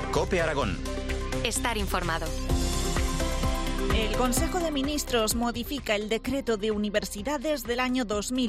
COPE Aragón. Estar informado. El Consejo de Ministros modifica el decreto de universidades del año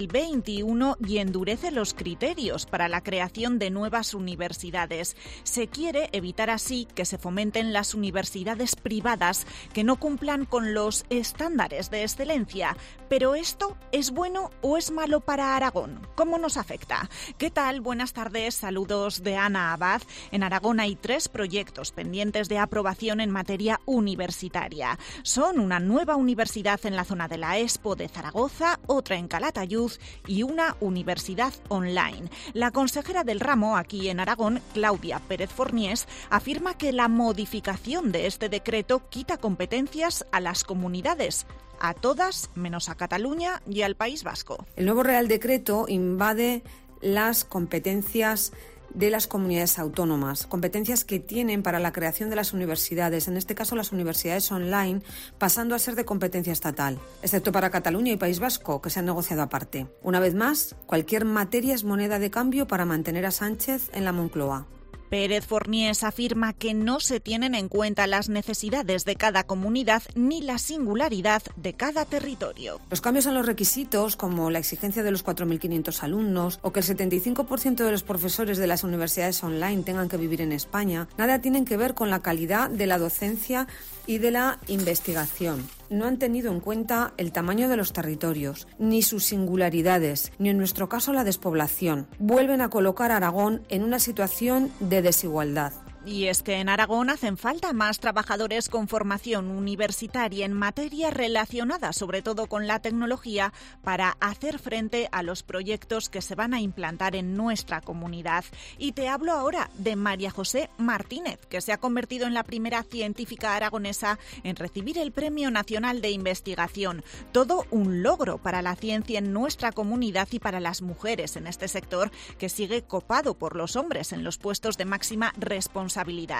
2021 y endurece los criterios para la creación de nuevas universidades. Se quiere evitar así que se fomenten las universidades privadas que no cumplan con los estándares de excelencia. Pero ¿esto es bueno o es malo para Aragón? ¿Cómo nos afecta? ¿Qué tal? Buenas tardes, saludos de Ana Abad. En Aragón hay 3 proyectos pendientes de aprobación en materia universitaria. Son una nueva universidad en la zona de la Expo de Zaragoza, otra en Calatayud y una universidad online. La consejera del ramo aquí en Aragón, Claudia Pérez Forniés, afirma que la modificación de este decreto quita competencias a las comunidades, a todas menos a Cataluña y al País Vasco. El nuevo Real Decreto invade las competencias de las comunidades autónomas, competencias que tienen para la creación de las universidades, en este caso las universidades online, pasando a ser de competencia estatal, excepto para Cataluña y País Vasco, que se han negociado aparte. Una vez más, cualquier materia es moneda de cambio para mantener a Sánchez en la Moncloa. Pérez Forniés afirma que no se tienen en cuenta las necesidades de cada comunidad ni la singularidad de cada territorio. Los cambios en los requisitos, como la exigencia de los 4.500 alumnos o que el 75% de los profesores de las universidades online tengan que vivir en España, nada tienen que ver con la calidad de la docencia y de la investigación. No han tenido en cuenta el tamaño de los territorios, ni sus singularidades, ni en nuestro caso la despoblación. Vuelven a colocar a Aragón en una situación de desigualdad. Y es que en Aragón hacen falta más trabajadores con formación universitaria en materias relacionadas sobre todo con la tecnología para hacer frente a los proyectos que se van a implantar en nuestra comunidad. Y te hablo ahora de María José Martínez, que se ha convertido en la primera científica aragonesa en recibir el Premio Nacional de Investigación. Todo un logro para la ciencia en nuestra comunidad y para las mujeres en este sector que sigue copado por los hombres en los puestos de máxima responsabilidad.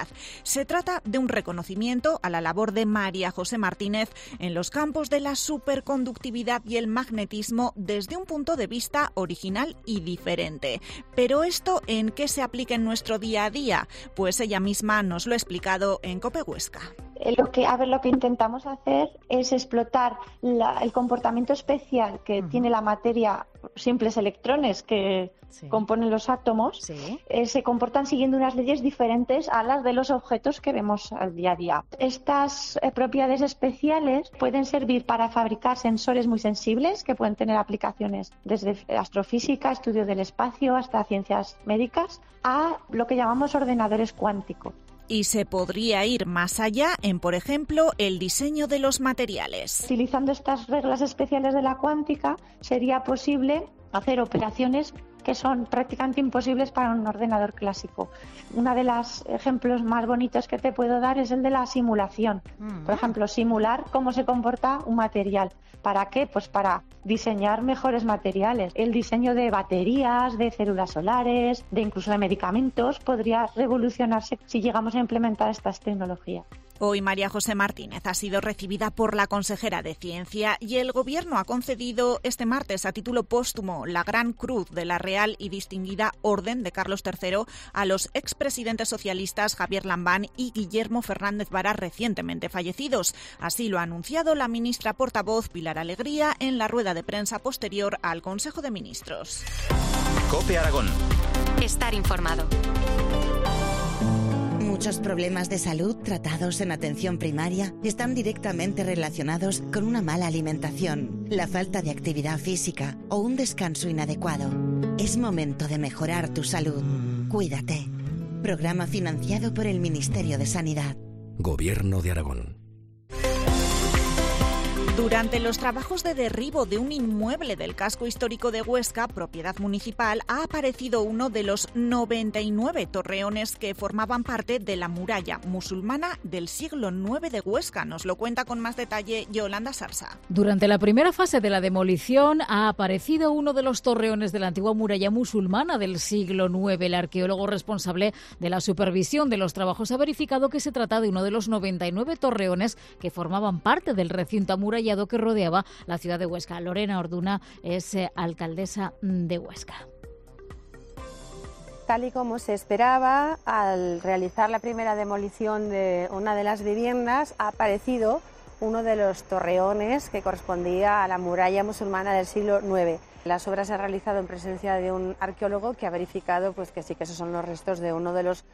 Se trata de un reconocimiento a la labor de María José Martínez en los campos de la superconductividad y el magnetismo desde un punto de vista original y diferente. Pero ¿esto en qué se aplica en nuestro día a día? Pues ella misma nos lo ha explicado en COPE Huesca. Lo que intentamos hacer es explotar el comportamiento especial que tiene la materia, simples electrones que componen los átomos, se comportan siguiendo unas leyes diferentes a las de los objetos que vemos al día a día. Estas propiedades especiales pueden servir para fabricar sensores muy sensibles que pueden tener aplicaciones desde astrofísica, estudio del espacio, hasta ciencias médicas, a lo que llamamos ordenadores cuánticos. Y se podría ir más allá en, por ejemplo, el diseño de los materiales. Utilizando estas reglas especiales de la cuántica, sería posible hacer operaciones que son prácticamente imposibles para un ordenador clásico. Uno de los ejemplos más bonitos que te puedo dar es el de la simulación. Por ejemplo, simular cómo se comporta un material. ¿Para qué? Pues para diseñar mejores materiales. El diseño de baterías, de células solares, de incluso de medicamentos podría revolucionarse si llegamos a implementar estas tecnologías. Hoy María José Martínez ha sido recibida por la consejera de Ciencia y el Gobierno ha concedido este martes a título póstumo la Gran Cruz de la Real y Distinguida Orden de Carlos III a los expresidentes socialistas Javier Lambán y Guillermo Fernández Vara, recientemente fallecidos. Así lo ha anunciado la ministra portavoz Pilar Alegría en la rueda de prensa posterior al Consejo de Ministros. COPE Aragón. Estar informado. Muchos problemas de salud tratados en atención primaria están directamente relacionados con una mala alimentación, la falta de actividad física o un descanso inadecuado. Es momento de mejorar tu salud. Cuídate. Programa financiado por el Ministerio de Sanidad. Gobierno de Aragón. Durante los trabajos de derribo de un inmueble del casco histórico de Huesca, propiedad municipal, ha aparecido uno de los 99 torreones que formaban parte de la muralla musulmana del siglo IX de Huesca. Nos lo cuenta con más detalle Yolanda Sarsa. Durante la primera fase de la demolición ha aparecido uno de los torreones de la antigua muralla musulmana del siglo IX. El arqueólogo responsable de la supervisión de los trabajos ha verificado que se trata de uno de los 99 torreones que formaban parte del recinto amurallado que rodeaba la ciudad de Huesca. Lorena Orduna es alcaldesa de Huesca. tal y como se esperaba, al realizar la primera demolición de una de las viviendas, ha aparecido uno de los torreones que correspondía a la muralla musulmana del siglo IX. Las obras se han realizado en presencia de un arqueólogo que ha verificado pues, que sí que esos son los restos de uno de los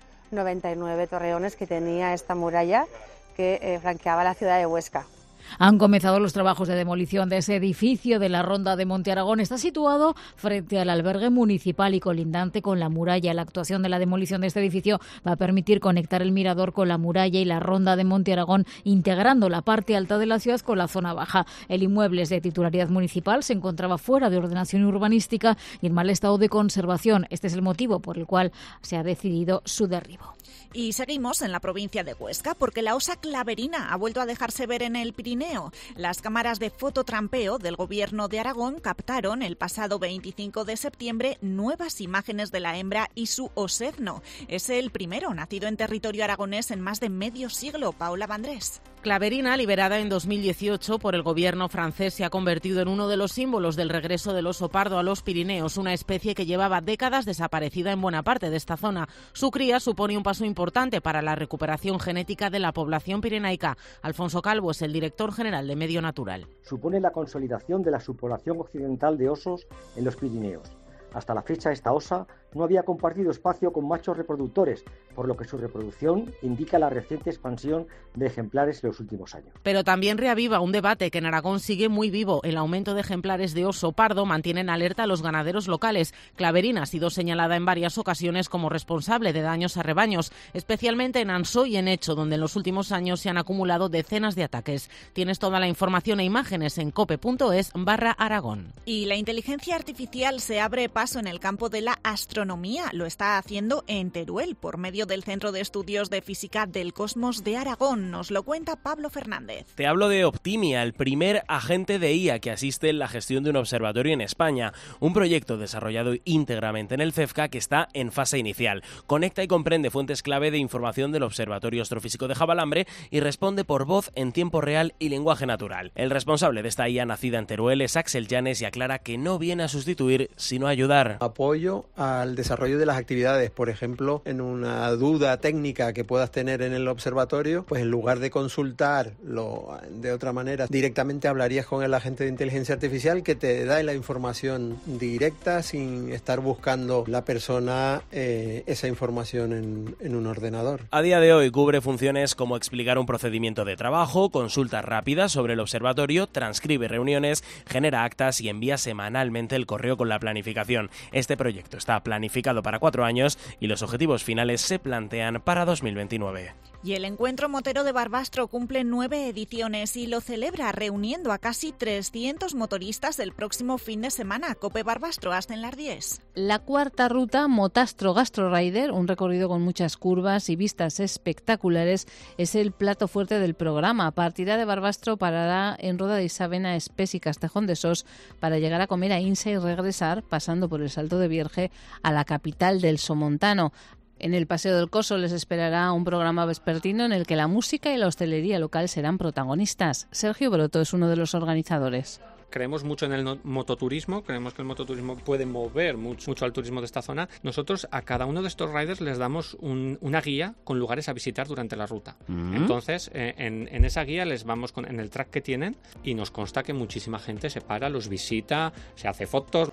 99 torreones que tenía esta muralla que flanqueaba la ciudad de Huesca. Han comenzado los trabajos de demolición de ese edificio de la Ronda de Monte Aragón. Está situado frente al albergue municipal y colindante con la muralla. La actuación de la demolición de este edificio va a permitir conectar el mirador con la muralla y la Ronda de Monte Aragón, integrando la parte alta de la ciudad con la zona baja. El inmueble es de titularidad municipal, se encontraba fuera de ordenación urbanística y en mal estado de conservación. Este es el motivo por el cual se ha decidido su derribo. Y seguimos en la provincia de Huesca porque la osa claverina ha vuelto a dejarse ver en el Pirineo. Las cámaras de fototrampeo del Gobierno de Aragón captaron el pasado 25 de septiembre nuevas imágenes de la hembra y su osezno. Es el primero nacido en territorio aragonés en más de medio siglo. Paola Vandrés. Claverina, liberada en 2018 por el gobierno francés, se ha convertido en uno de los símbolos del regreso del oso pardo a los Pirineos, una especie que llevaba décadas desaparecida en buena parte de esta zona. Su cría supone un paso importante para la recuperación genética de la población pirenaica. Alfonso Calvo es el director general de Medio Natural. Supone la consolidación de la subpoblación occidental de osos en los Pirineos. Hasta la fecha, esta osa no había compartido espacio con machos reproductores, por lo que su reproducción indica la reciente expansión de ejemplares en los últimos años. Pero también reaviva un debate que en Aragón sigue muy vivo. El aumento de ejemplares de oso pardo mantiene en alerta a los ganaderos locales. Claverina ha sido señalada en varias ocasiones como responsable de daños a rebaños, especialmente en Ansó y en Echo, donde en los últimos años se han acumulado decenas de ataques. Tienes toda la información e imágenes en cope.es/Aragón. Y la inteligencia artificial se abre paso en el campo de la astronomía. Lo está haciendo en Teruel por medio del Centro de Estudios de Física del Cosmos de Aragón. Nos lo cuenta Pablo Fernández. Te hablo de Optimia, el primer agente de IA que asiste en la gestión de un observatorio en España. Un proyecto desarrollado íntegramente en el CEFCA que está en fase inicial. Conecta y comprende fuentes clave de información del Observatorio Astrofísico de Javalambre y responde por voz en tiempo real y lenguaje natural. El responsable de esta IA nacida en Teruel es Axel Llanes y aclara que no viene a sustituir, sino a ayudar. Apoyo al desarrollo de las actividades, por ejemplo, en una duda técnica que puedas tener en el observatorio, pues en lugar de consultarlo de otra manera, directamente hablarías con el agente de inteligencia artificial que te da la información directa sin estar buscando la persona esa información en un ordenador. A día de hoy cubre funciones como explicar un procedimiento de trabajo, consultas rápidas sobre el observatorio, transcribe reuniones, genera actas y envía semanalmente el correo con la planificación. Este proyecto está planificado para 4 años y los objetivos finales se plantean para 2029. Y el Encuentro Motero de Barbastro cumple 9 ediciones y lo celebra reuniendo a casi 300 motoristas el próximo fin de semana. Cope Barbastro, hasta en las 10. La cuarta ruta, Motastro Gastro Rider, un recorrido con muchas curvas y vistas espectaculares, es el plato fuerte del programa. Partirá de Barbastro, parará en Roda de Isabena, Espés y Castejón de Sos para llegar a comer a Insa y regresar, pasando por el Salto de Vierge, a la capital del Somontano. En el Paseo del Coso les esperará un programa vespertino en el que la música y la hostelería local serán protagonistas. Sergio Broto es uno de los organizadores. Creemos mucho en el mototurismo, creemos que el mototurismo puede mover mucho al turismo de esta zona. Nosotros a cada uno de estos riders les damos una guía con lugares a visitar durante la ruta. Entonces, en esa guía les vamos en el track que tienen y nos consta que muchísima gente se para, los visita, se hace fotos.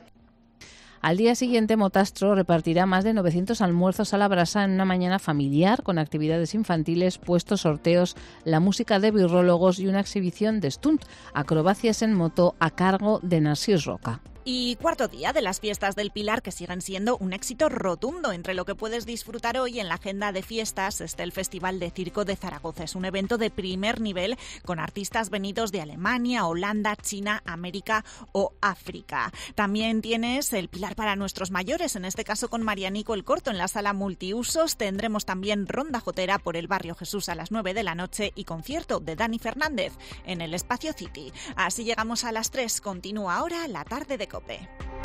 Al día siguiente, Motastro repartirá más de 900 almuerzos a la brasa en una mañana familiar con actividades infantiles, puestos, sorteos, la música de birrólogos y una exhibición de stunt, acrobacias en moto a cargo de Narcís Roca. Y cuarto día de las fiestas del Pilar, que siguen siendo un éxito rotundo. Entre lo que puedes disfrutar hoy en la agenda de fiestas está el Festival de Circo de Zaragoza. Es un evento de primer nivel con artistas venidos de Alemania, Holanda, China, América o África. También tienes el Pilar para nuestros mayores, en este caso con Marianico el Corto en la sala multiusos. Tendremos también ronda jotera por el Barrio Jesús a las 9 de la noche y concierto de Dani Fernández en el Espacio City. Así llegamos a las 3. Continúa ahora la tarde de COPE.